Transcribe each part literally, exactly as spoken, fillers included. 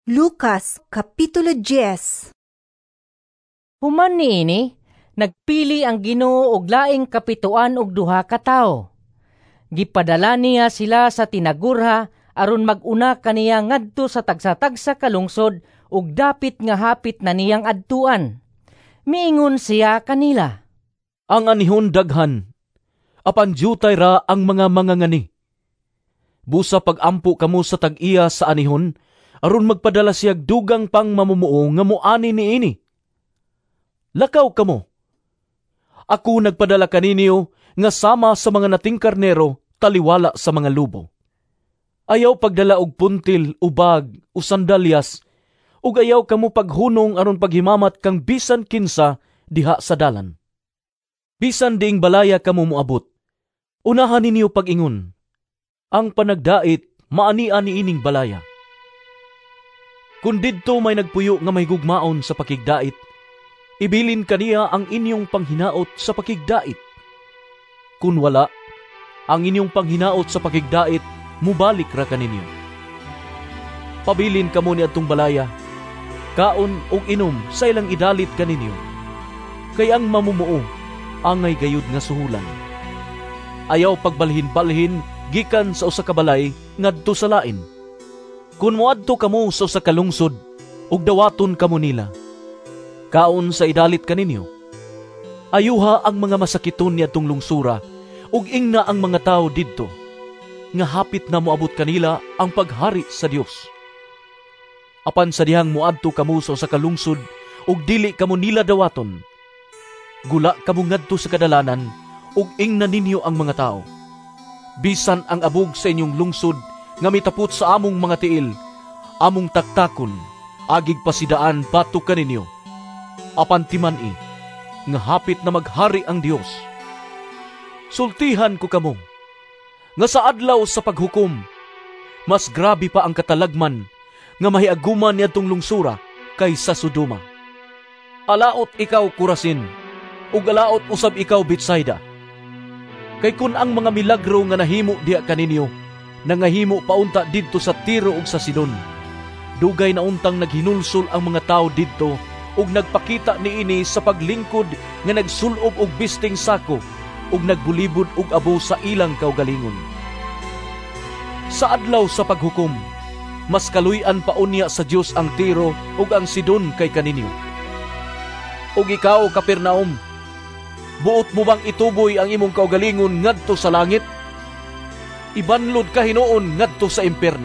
Lucas, Kapitulo ten. Human niini, nagpili ang Ginoo og laing kapituan og duha ka tawo. Gipadala niya sila sa tinagurha aron mag-una kaniya ngadto sa tagsa-tagsa ka lungsod ug dapit nga hapit na niyang adtuan. Miingon siya kanila, "Ang anihon daghan, apan diutay ra ang mga mangangani. Busa pag-ampo kamo sa tag-iya sa anihon, aron magpadala siyag dugang pang mamumuo nga muani niini. Lakaw kamo. Ako nagpadala kaninyo nga sama sa mga nating karnero taliwala sa mga lubo. Ayaw pagdala og puntil, ubag, o sandalyas, ug ayaw kamo paghunong aron paghimamat kang bisan kinsa diha sa dalan. Bisan diing balaya kamo moabot, unahan ninyo pag-ingon, ang panagdait maani-ani ining balaya. Kung didto may nagpuyo nga may gugmaon sa pakigdait, ibilin kaniya ang inyong panghinaot sa pakigdait. Kung wala, ang inyong panghinaot sa pakigdait, mubalik ra kaninyo. Pabilin kamo ni atong balaya, kaon o inom sa ilang idalit kaninyo, kay ang mamumuo, angay gayud nga suhulan. Ayaw pagbalhin-balhin, gikan sa usa ka balay, ngadto sa lain. Kung moadto kamo sa usa ka lungsod, ug dawaton kamo nila, kaon sa idalit kaninyo. Ayuha ang mga masakiton ni atong lungsura, ug ingna ang mga tao didto, nga hapit na moabot kanila ang paghari sa Dios. Apan sa dihang moadto kamo sa usa ka lungsod, ug dili kamo nila dawaton, gula kamo ngadto sa kadalanan, ug ingna ninyo ang mga tao. Bisan ang abog sa inyong lungsod nga mitapot sa among mga tiil, among taktakon, agig pasidaan bato kaninyo. Apan timan-i, nga hapit na maghari ang Dios. Sultihan ko kamo, nga sa adlaw sa paghukom, mas grabe pa ang katalagman nga mahiaguman ni atong lungsura kaysa Sodoma. Alaot ikaw, Kurasin, ug alaot usab ikaw, Betsaida. Kay kun ang mga milagro nga nahimo diha kaninyo, nangahimo paunta didto sa Tiro ug sa Sidon, dugay na untang naghinulsol ang mga tao didto ug nagpakita niini sa paglingkod nga nagsulob og bisting sako ug nagbulibod og abo sa ilang kaugalingon. Sa adlaw sa paghukom, mas kaluy-an pa unya sa Dios ang Tiro ug ang Sidon kay kaninyo. Ug ikaw, Kapernaum, buot mo bang ituboy ang imong kaugalingon ngadto sa langit? Ibanlod ka hinuon ngadto sa impierno.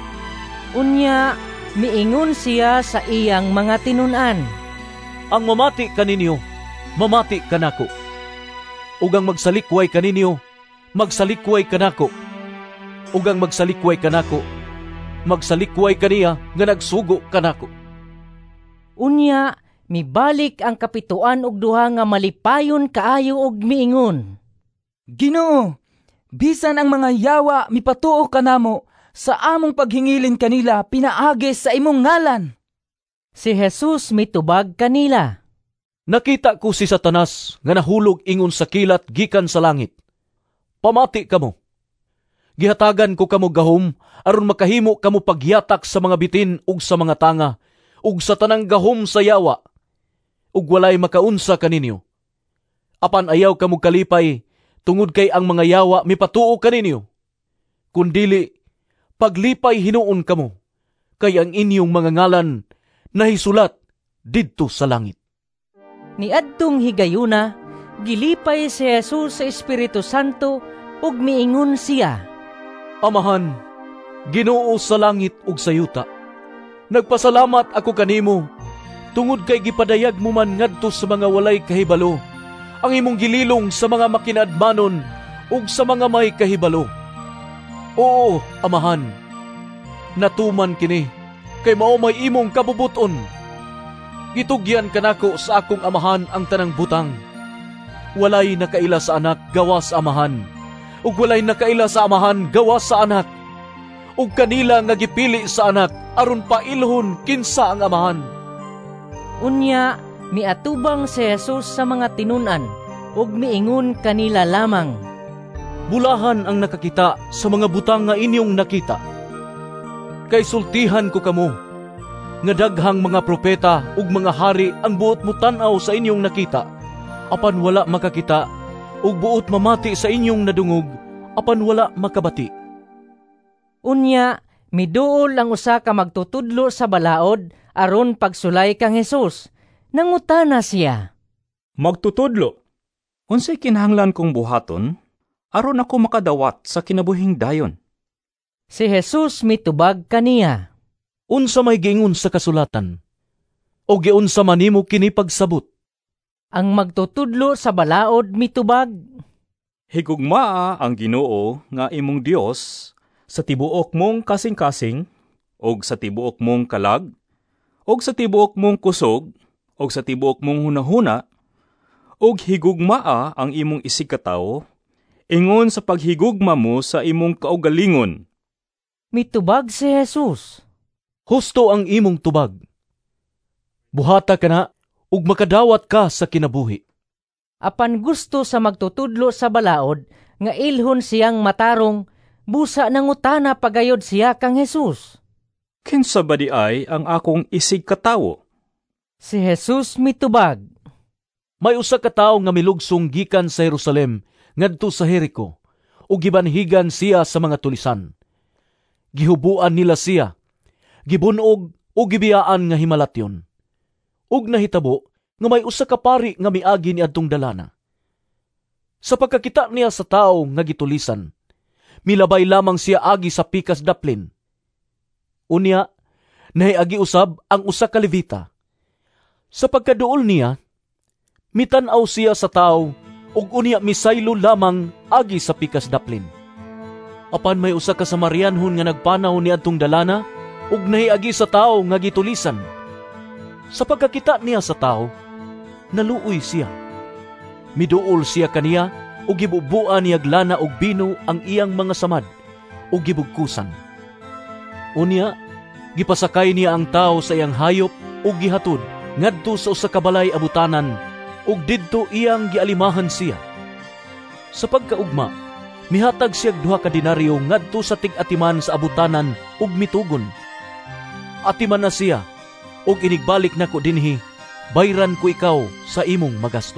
Unya, miingon siya sa iyang mga tinun-an, ang mamati kaninyo, mamati kanako. Ug ang magsalikway kaninyo, magsalikway kanako. Ug ang magsalikway kanako, magsalikway kaniya nga nagsugo kanako. Unya, mibalik ang kapituan og duha nga malipayon kaayo og miingon, Ginoo, bisan ang mga yawa mipatuo kanamo, sa among paghingilin kanila pinaagi sa imong ngalan. Si Jesus mitubag kanila, Nakita ko si Satanas nga nahulog ingon sa kilat gikan sa langit. Pamati kamo. Gihatagan ko kamo gahom aron makahimo kamo pagyatak sa mga bitin ug sa mga tanga ug sa tanang gahom sa yawa, ug walay makaunsa kaninyo. Apan ayaw kamo kalipay, tungod kay ang mga yawa mipatuo kaninyo. Kundili, paglipay hinuon kamo, kay ang inyong mga ngalan nahisulat didto sa langit. Niadtong higayuna, gilipay si Jesus sa Espiritu Santo ug miingon siya, Amahan, Ginoo sa langit ug sa yuta, nagpasalamat ako kanimo, tungod kay gipadayag mo man ngadto sa mga walay kahibalo, ang imong gililong sa mga makinadmanon ug sa mga may kahibalo. Oo, Amahan, natuman kini, kay mao may imong kabubuton. Gitugyan kanako sa akong amahan ang tanang butang. Walay nakaila sa anak gawa sa amahan, ug walay nakaila sa amahan gawa sa anak. Ug kanila nga gipili sa anak aron pailhon kinsa ang amahan. Unya, miatubang si Jesus sa mga tinun-an ug miingon kanila lamang, Bulahan ang nakakita sa mga butang nga inyong nakita. Kay sultihan ko kamo, nga daghang mga propeta ug mga hari ang buot mo tan-aw sa inyong nakita, apan wala makakita, ug buot mamati sa inyong nadungog, apan wala makabati. Unya, miduol ang usa ka magtutudlo sa balaod aron pagsulay kang Hesus. Nangutana siya, Magtutudlo, unsay kinahanglan kong buhaton, aron ako makadawat sa kinabuhing dayon? Si Hesus mitubag kaniya, Unsa may giingon sa kasulatan? O giunsa man nimo kini pagsabot? ang magtutudlo sa balaod mitubag, Higugmaa ang Ginoo nga imong Dios sa tibuok mong kasing-kasing, og sa tibuok mong kalag, og sa tibuok mong kusog, og sa tibuok mong hunahuna, og higugmaa ang imong isigkatawo, ingon sa paghigugma mo sa imong kaugalingon. mitubag si Hesus. Husto ang imong tubag. Buhata ka na, ug makadawat ka sa kinabuhi. Apan gusto sa magtutudlo sa balaod, nga ilhon siyang matarong, busa nangutana pagayod siya kang Hesus. Kinsa ba di ay ang akong isigkatawo? Si Hesus mitubag, May usa ka tawo nga milugsong gikan sa Jerusalem ngadto sa Jericho, ug gibanhigan siya sa mga tulisan. Gihubuan nila siya, gibunog ug gibiyaan nga himalatyon. Ug nahitabo nga may usa ka pari nga miagi niadtong dalana. Sa pagkakita niya sa tawo nga gitulisan, milabay lamang siya agi sa pikas daplin. Unya, nahiagi usab ang usa ka Levita. Sa pagkaduol niya, mitan-aw siya sa tawo ug unya misaylo lamang agi sa pikas daplin. Apan may usa ka Samarianhon nga nagpanaw niadtong dalana ug nahiagi sa tawo nga gitulisan. Sa pagkakita niya sa tawo, naluoy siya. Miduol siya kaniya ug gibubuan niya glana og bino ang iyang mga samad ug gibugkusan. Unya, gipasakay niya ang tawo sa iyang hayop ug gihatod ngadto sa usa ka balay abutanan ug didto iyang gialimahan siya. Sa pagkaugma, mihatag siya duha ka denaryo ngadto sa tig-atiman sa abutanan ug mitugon. Atiman na siya ug inigbalik nako dinhi, bayran ko ikaw sa imong magasto.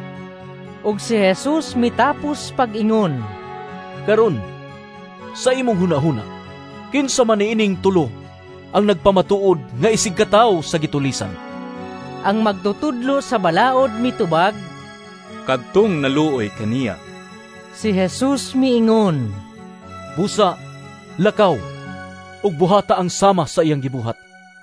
ug si Hesus mitapos pag-ingon, Karon, sa imong hunahuna, kinsa man niining tulo ang nagpamatuod nga isigkataw sa gitulisan? ang magtutudlo sa balaod mitubag, Kadtong naluoy kaniya. si Hesus miingon, Busa, lakaw, ug buhata ang sama sa iyang gibuhat.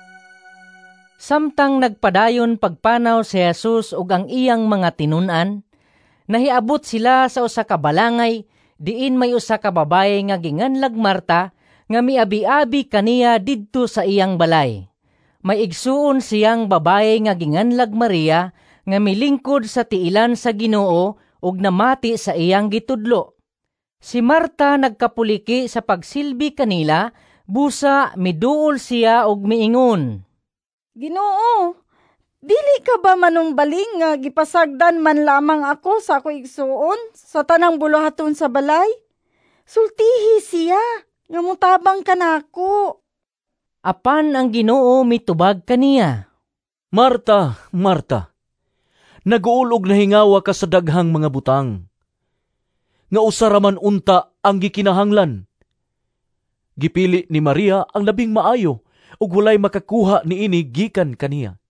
Samtang nagpadayon pagpanaw si Hesus ug ang iyang mga tinun-an, nahiabot sila sa usa ka balangay diin may usa ka babaye nga ginganlag Marta nga miabi-abi kaniya didto sa iyang balay. May igsuon siyang babaye nga ginganlag Maria nga milingkod sa tiilan sa Ginoo ug namati sa iyang gitudlo. Si Marta nagkapuliki sa pagsilbi kanila, busa miduol siya ug miingon, Ginoo, dili ka ba manumbaling nga gipasagdan man lamang ako sa ako igsuon sa tanang buluhaton sa balay? Sultihi siya, nga mutabang ka nako. Apan ang Ginoo mitubag kaniya, Marta, Marta, naguulog na hingawa ka sa daghang mga butang. Nga usaraman unta ang gikinahanglan. Gipili ni Maria ang labing maayo ug walay makakuha niini gikan kaniya.